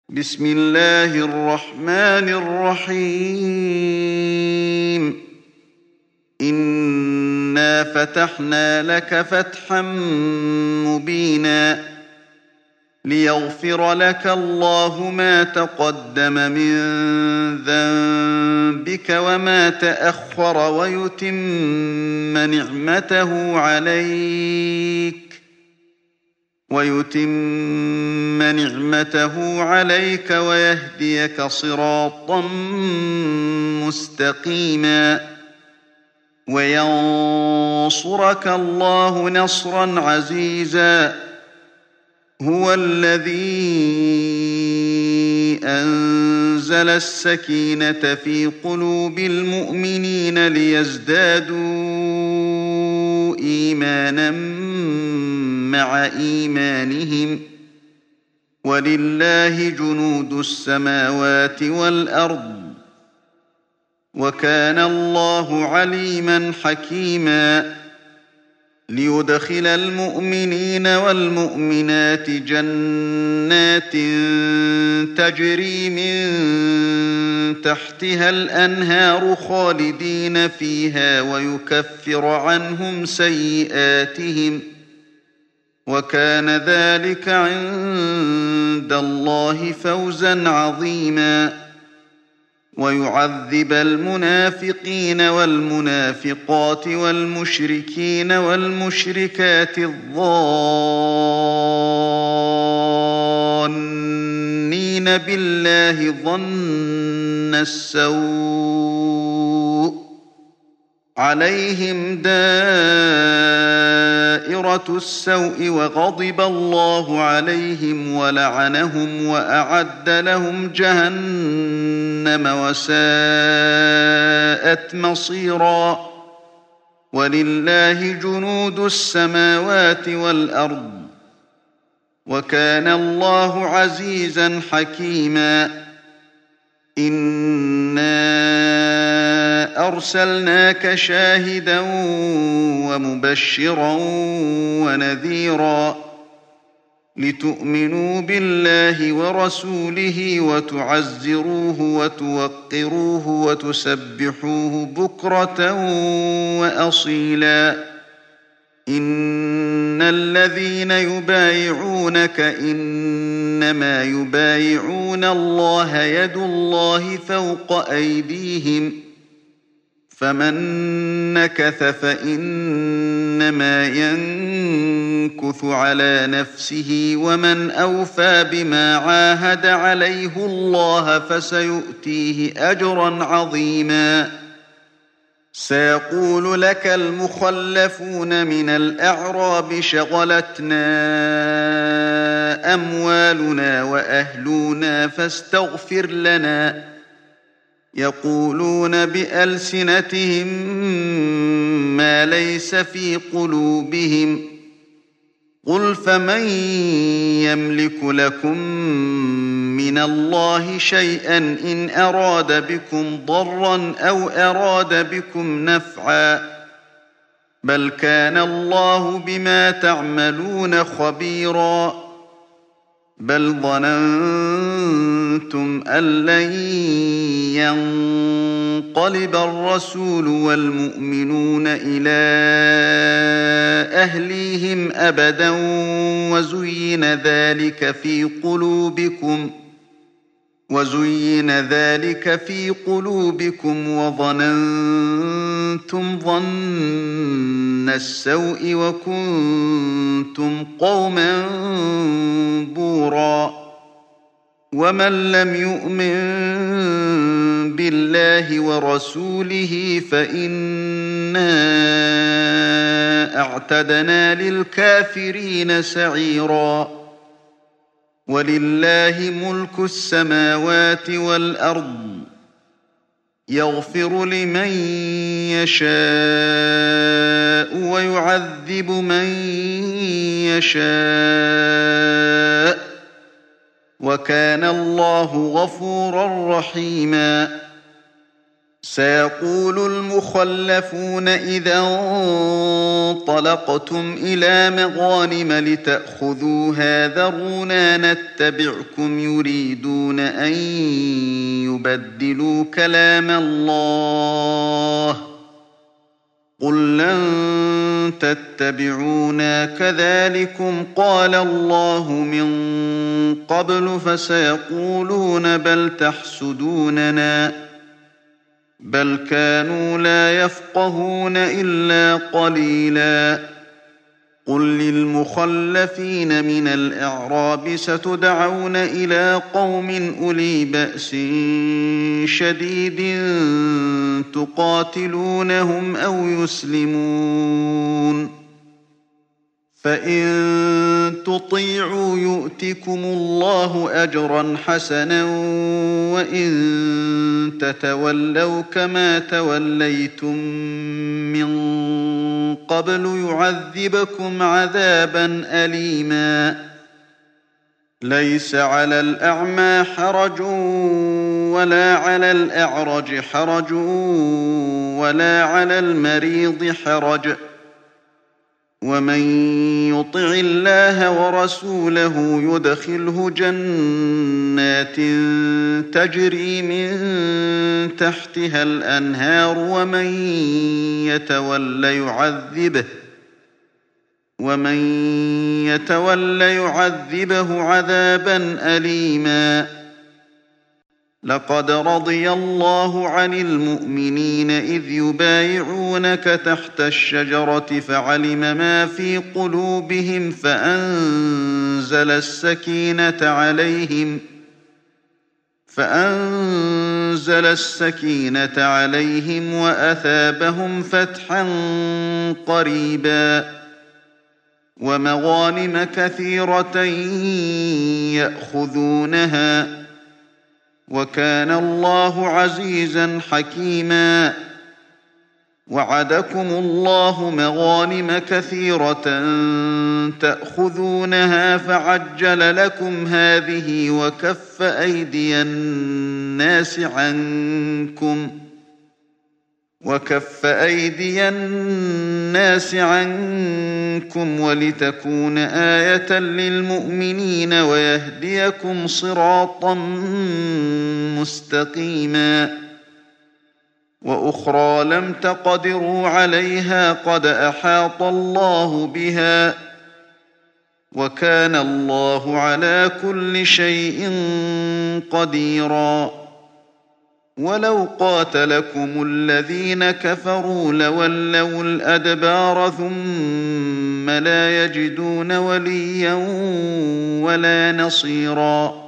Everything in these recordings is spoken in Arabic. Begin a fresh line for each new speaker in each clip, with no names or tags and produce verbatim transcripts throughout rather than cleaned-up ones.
بسم الله الرحمن الرحيم إنا فتحنا لك فتحا مبينا ليغفر لك الله ما تقدم من ذنبك وما تأخر ويتم نعمته عليك ويتم نعمته عليك ويهديك صراطا مستقيما وينصرك الله نصرا عزيزا هو الذي أنزل السكينة في قلوب المؤمنين ليزدادوا إيمانا مع إيمانهم ولله جنود السماوات والأرض وكان الله عليما حكيما ليدخل المؤمنين والمؤمنات جنات تجري من تحتها الأنهار خالدين فيها ويكفر عنهم سيئاتهم وكان ذلك عند الله فوزا عظيما ويعذب المنافقين والمنافقات والمشركين والمشركات الظانين بالله ظن السوء عليهم دائرة السوء وغضب الله عليهم ولعنهم وأعد لهم جهنم وساءت مصيرا ولله جنود السماوات والأرض وكان الله عزيزا حكيما إنا أرسلناك شاهدا ومبشرا ونذيرا لتؤمنوا بالله ورسوله وتعزروه وتوقروه وتسبحوه بكرة وأصيلا إن الذين يبايعونك إنما يبايعون الله يد الله فوق أيديهم فمن نكث فإنما ينكث على نفسه ومن أوفى بما عاهد عليه الله فسيؤتيه أجرا عظيما سيقول لك المخلفون من الأعراب شغلتنا أموالنا وأهلنا فاستغفر لنا يقولون بألسنتهم ما ليس في قلوبهم قل فمن يملك لكم من الله شيئا إن أراد بكم ضرا أو أراد بكم نفعا بل كان الله بما تعملون خبيرا بل ظننتم أن لن ينقلب الرسول والمؤمنون إلى أهليهم أبدا وزين ذلك في قلوبكم وزين ذلك في قلوبكم وظننتم ظن السوء وكنتم قوما بورا ومن لم يؤمن بالله ورسوله فإنا أعتدنا للكافرين سعيرا ولله ملك السماوات والأرض يغفر لمن يشاء ويعذب من يشاء وكان الله غفورا رحيما سيقول المخلفون إذا انطلقتم إلى مغانم لتأخذوها ذرونا نتبعكم يريدون أن يبدلوا كلام الله. قل لن تتبعونا كذلكم قال الله من قبل فسيقولون بل تحسدوننا بل كانوا لا يفقهون إلا قليلا. قل للمخلفين من الأعراب ستدعون إلى قوم أولي بأس شديد تقاتلونهم أو يسلمون فإن تطيعوا يؤتكم الله أجرا حسنا وإن تتولوا كما توليتم من قبل يعذبكم عذابا أليما. ليس على الأعمى حرج ولا على الأعرج حرج ولا على المريض حرج ومن يطع الله ورسوله يدخله جنات تجري من تحتها الأنهار ومن يتولى يعذبه ومن يتولى يعذبه عذابا أليما. لقد رضي الله عن المؤمنين إذ يبايعونك تحت الشجرة فعلم ما في قلوبهم فأنزل السكينة عليهم فأنزل السكينة عليهم وأثابهم فتحا قريبا ومغانم كثيرة يأخذونها وكان الله عزيزا حكيما. وعدكم الله مغانم كثيرة تأخذونها فعجل لكم هذه وكف أيدي الناس عنكم وكف أيدي الناس عنكم ولتكون آية للمؤمنين ويهديكم صراطا مستقيما. وأخرى لم تقدروا عليها قد أحاط الله بها وكان الله على كل شيء قديرا. ولو قاتلكم الذين كفروا لولوا الأدبار ثم لا يجدون وليا ولا نصيرا.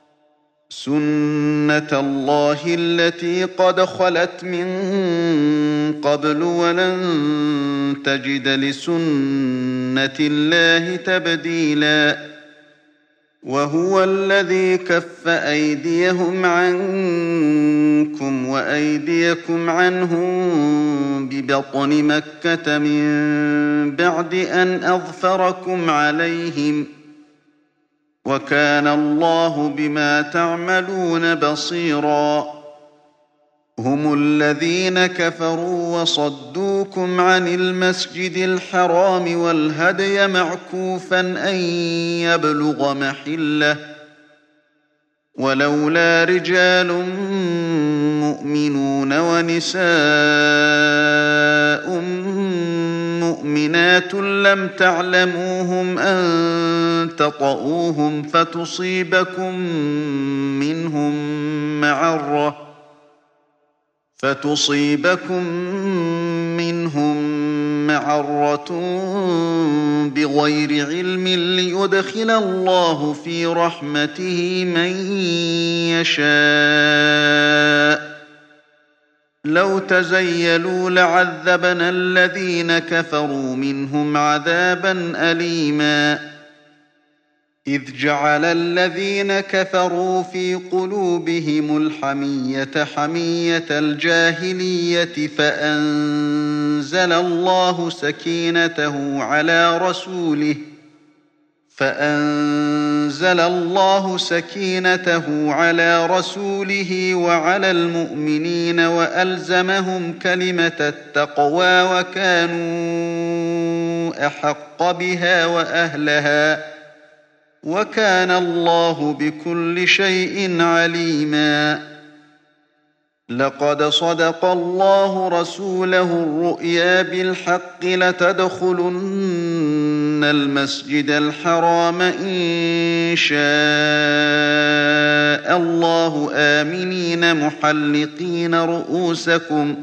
سنة الله التي قد خلت من قبل ولن تجد لسنة الله تبديلا. وهو الذي كف أيديهم عنكم وأيديكم عنهم ببطن مكة من بعد أن أظفركم عليهم وكان الله بما تعملون بصيرا. هم الذين كفروا وصدوكم عن المسجد الحرام والهدي معكوفا أن يبلغ محله ولولا رجال مؤمنون ونساء مؤمنات لم تعلموهم أن تطؤوهم فتصيبكم منهم معرة فتصيبكم منهم معرة بغير علم ليدخل الله في رحمته من يشاء. لو تزيلوا لعذبنا الذين كفروا منهم عذابا أليما. إذ جعل الذين كفروا في قلوبهم الحمية حمية الجاهلية فأنزل الله سكينته على رسوله فأنزل الله سكينته على رسوله وعلى المؤمنين وألزمهم كلمة التقوى وكانوا أحق بها وأهلها وكان الله بكل شيء عليما لقد صدق الله رسوله الرؤيا بالحق لتدخلن المسجد الحرام إن شاء الله آمنين محلقين رؤوسكم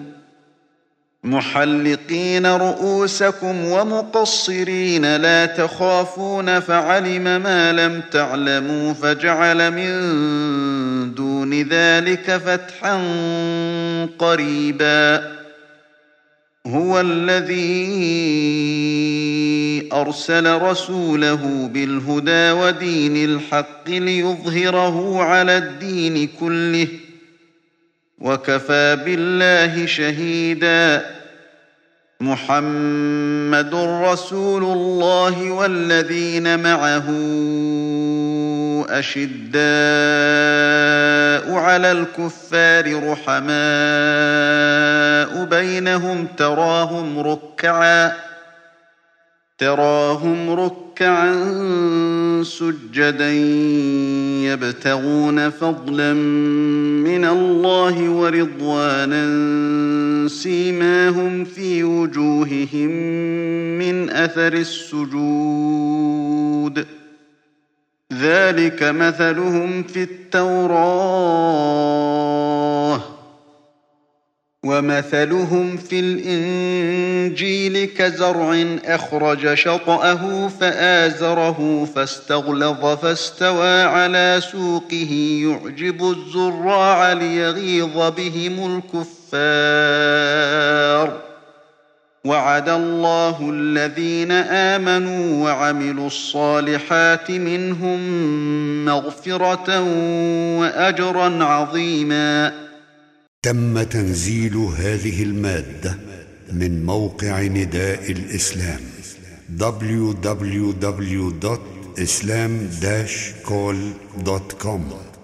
محلقين رؤوسكم ومقصرين لا تخافون فعلم ما لم تعلموا فجعل من دون ذلك فتحا قريبا هو الذي أرسل رسوله بالهدى ودين الحق ليظهره على الدين كله وكفى بالله شهيدا محمد رسول الله والذين معه أشداء على الكفار رحماء بينهم تراهم ركعا تراهم ركعا سجدا يبتغون فضلا من الله ورضوانا سيماهم في وجوههم من أثر السجود ذلك مثلهم في التوراة ومثلهم في الإنجيل كزرع أخرج شطأه فآزره فاستغلظ فاستوى على سوقه يعجب الزراع ليغيظ بهم الكفار وعد الله الذين آمنوا وعملوا الصالحات منهم مغفرة وأجرا عظيما.
تم تنزيل هذه المادة من موقع نداء الإسلام دبليو دبليو دبليو دوت إسلام داش كول دوت كوم.